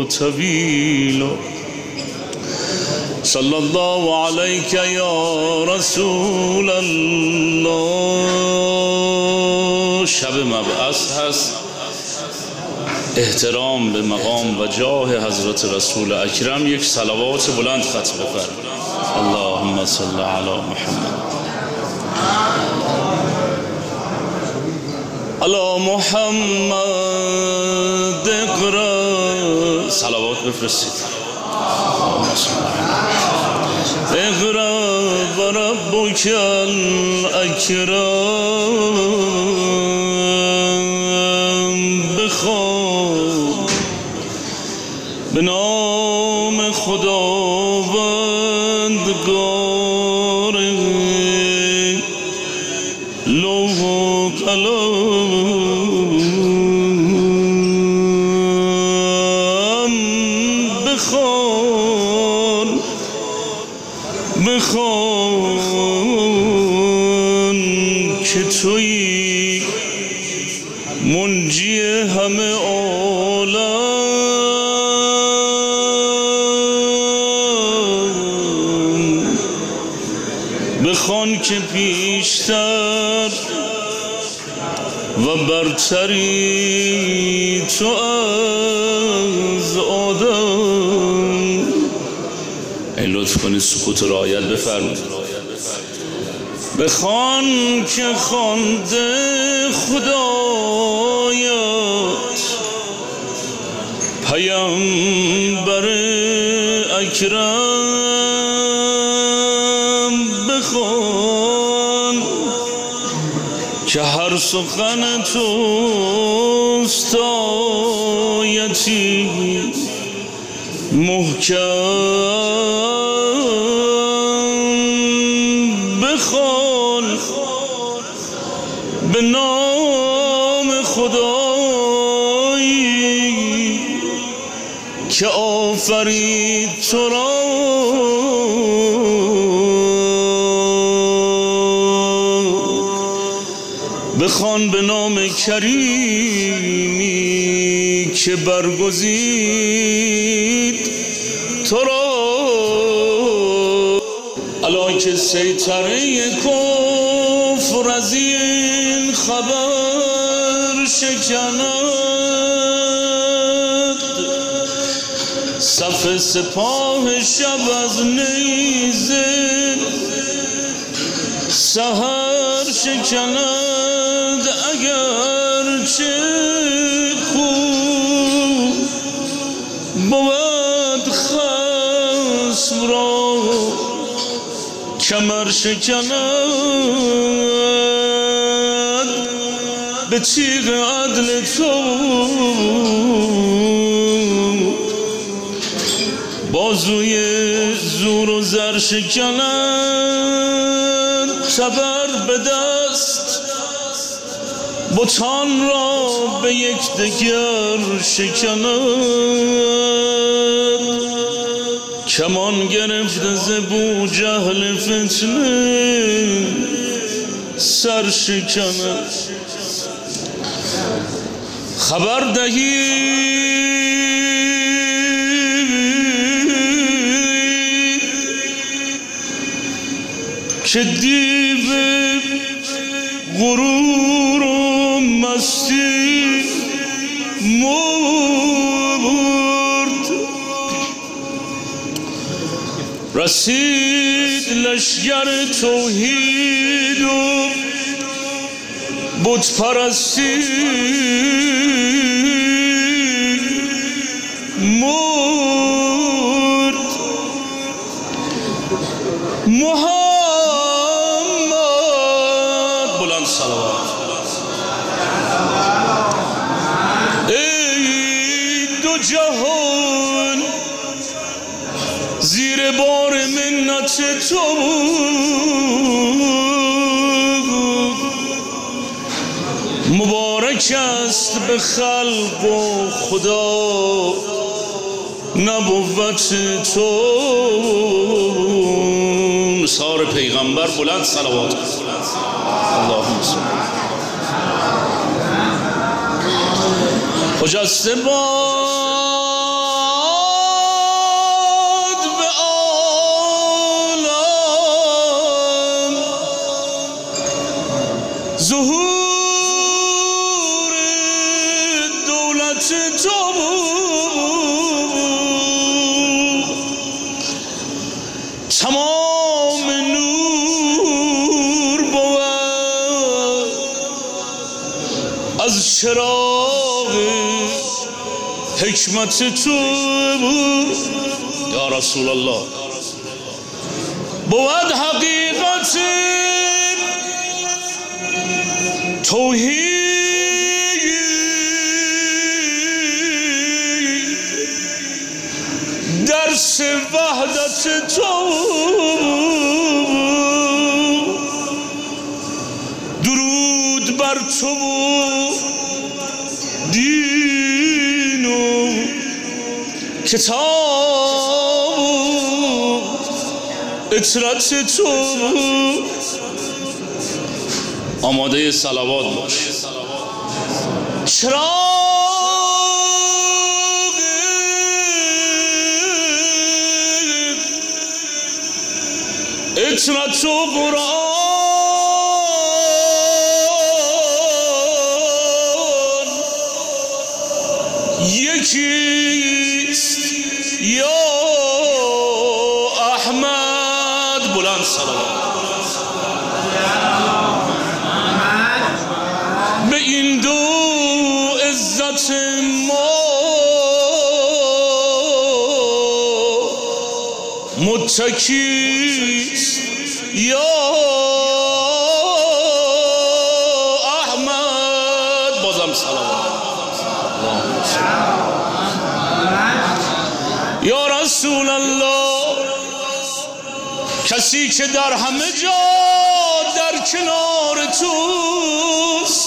طويل صلى الله عليك يا رسول الله. شب مبعث هست، احترام به مقام و جاه حضرت رسول اکرم یک صلوات بلند ختم بفرمایید. اللهم صل علی محمد علی محمد. اقرا صلوات بفرستید. اقرا و ربک الاکرم. بخوان به نام خداوندگار لوح و قلم. بخوان که تویی منجی همه عالم. بخوان که پیشتر و برتری تو از آدم. ای لطف کنید سکوت رو رعایت بفرمایید. بخوان که خوانده خدایت پیامبر اکرم. بخوان که هر سخن توست آیتی محکم. بخوان به نام خدایی که آفرید تو را. بخوان به نام کریمی که برگزید تو را. الان که سیطره کفر از این خبر شکند، صف سپاه شب از نیزه سحر شکند. اگرچه خوب بود خصم را کمر شکند به تیغ عدل تو. بازوی زور و زر شکند تبر به دست، بتان را به یک دگر شکند. کمان گرفته ز بوجهل فتنه سر شکند. خبر دهید که دیو غرور و مستی مرد. رسید لشگر توحید و بت پرستی مرد. محمد بلند صلوات. ای دو جهان زیر بار منت تو مبارک است به خلق و خدا نبوت تو. نثار پیغمبر بلند صلوات. اللهم صل. خجسته باش چراغ حکمت تو یا رسول الله بود حقیقت توحید درس وحدت تو درود بر تو دین و کتاب اطرت تو آماده صلوات باش چراغ اطرت و قرآن یکیست یا احمد بلند صلوات به این دو عزت ما متکیست یا احمد بازم صلوات یا رسول الله کسی که در همه جا در کنار توست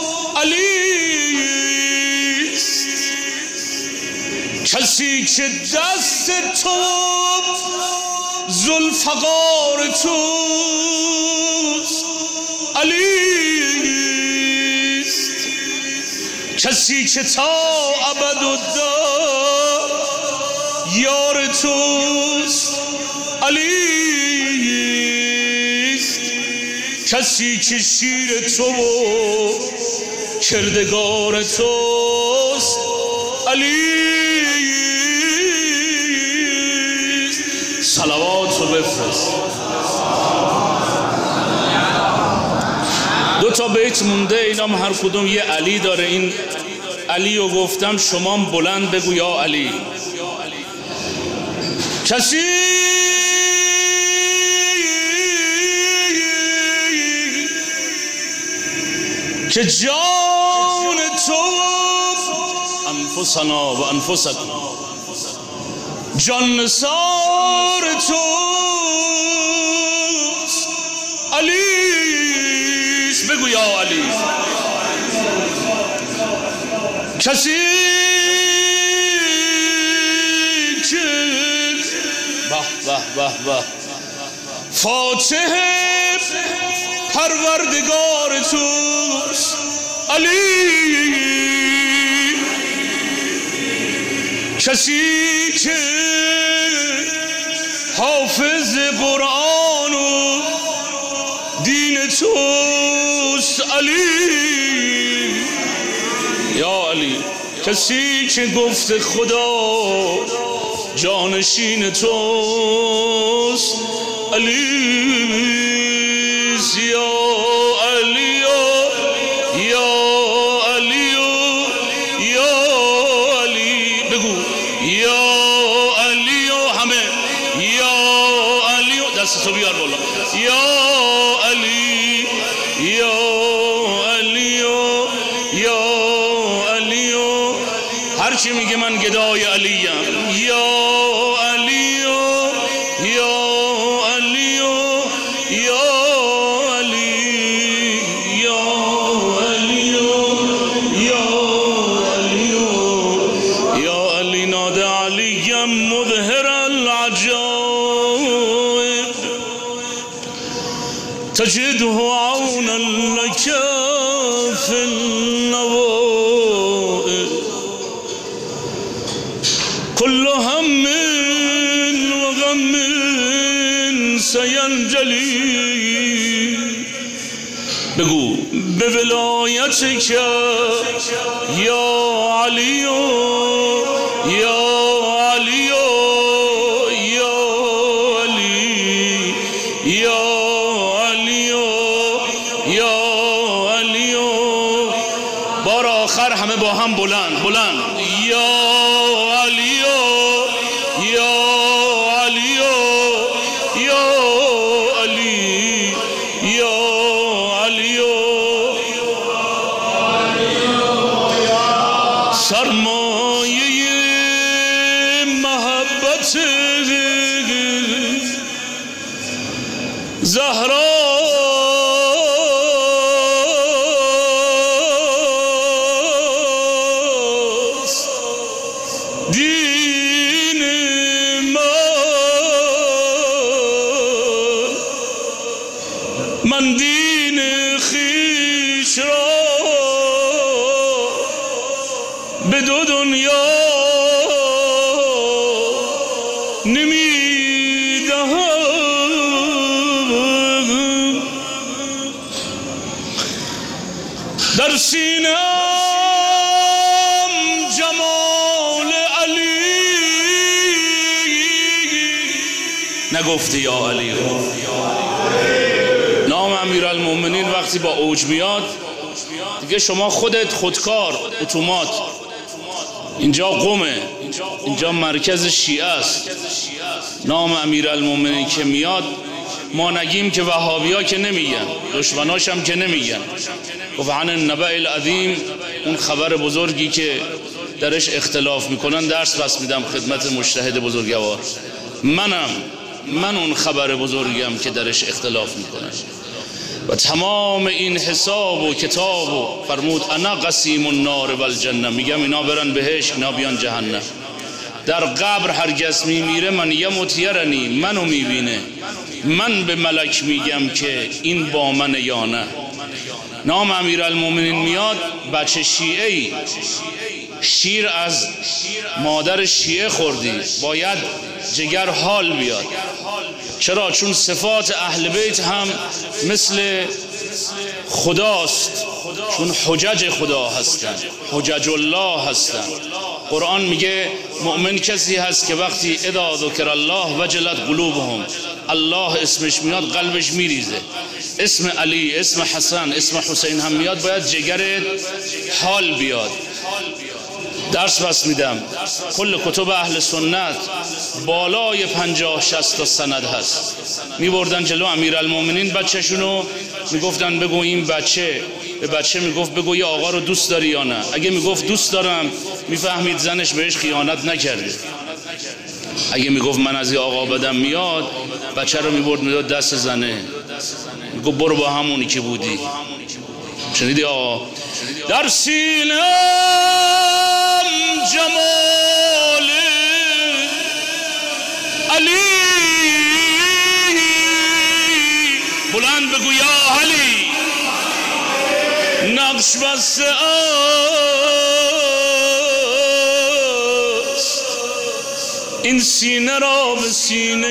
علیست کسی که دست تو ذوالفقار توست علیست کسی که تا ابدالدار یار توست علیست کسی که شیر تو و کردگار توست علیست صلوات رو بفرست دو تا بیت مونده اینام هر کدوم یه علی داره این علی رو گفتم شما بلند بگو یا علی کسی که جان تو انفسنا و انفسکم جان نثار توست علیش بگو یا علی کسی که به فاتح پروردگار توست علی کسی که حافظ قرآن و دین توست علی یا علی کسی که گفت خدا جانشین توست علی یا علی یا علی یا علی بگو یا علی همه یا علی دست تو بیار بالا یا علی یا علی یا علی هرچی میگه من گدای علیم یا علی یا علی یا علی یا علی یا علی یا علی ناد علیم مظهر العجائب تجده عونا لك في النوائب كل هم وغم سینجلی بگو به ولایتک یا علی یا علی یا علی یا علی یا علی بار با هم بلند بلند. یا علی یا علی یا علی یا علی سرمایه محبت زهراست دین من دین خویش را به دو دنیا نمیدهم. در سینه‌ام جمال علی نگفتی یا علی. نام امیرالمومنین وقتی با اوج میاد دیگه شما خودت خودکار اتومات. اینجا قمه، اینجا مرکز شیعه است. نام امیرالمومنین که میاد ما نگیم که وهابیا که نمیگن، دشمناش هم که نمیگن. گفت عن النبأ العظیم، اون خبر بزرگی که درش اختلاف میکنن درس بس میدم خدمت مجتهد بزرگوار. من اون خبر بزرگیم که درش اختلاف میکنن و تمام این حساب و کتاب و فرمود انا قسیم النار و الجنه، میگم اینا برن بهشت اینا بیان جهنم. در قبر هرگز میمیره من یموت یرنی، منو میبینه، من به ملک میگم که این با من یا نه. نام امیرالمومنین میاد بچه شیعه‌ای، شیر از مادر شیعه خوردی، باید جگر حال بیاد. چرا؟ چون صفات اهل بیت هم مثل خداست، چون حجج خدا هستند، حجج الله هستند. قرآن میگه مؤمن کسی هست که وقتی اذا ذکر الله وجلت قلوبهم، الله اسمش میاد قلبش میریزه. اسم علی، اسم حسن، اسم حسین هم میاد باید جگرت حال بیاد. درس بس میدم کل کتب اهل سنت بالای 50-60 تا سند هست. میبردن جلو امیرالمومنین بچه‌شونو، میگفتن بگو این بچه، به بچه میگفت بگو یه آقا رو دوست داری یا نه. اگه میگفت دوست دارم میفهمید زنش بهش خیانت نکرده. اگه میگفت من از این آقا بدم میاد، بچه رو میبرد میداد دست زنه، میگفت برو با همونی که بودی. شنیدی آقا؟ در سینه‌ام جمال علی، بلند بگو یا علی. نقش بسته است این سینه را به سینه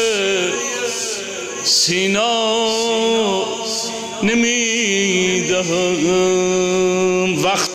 سینا نمیدهم. وقت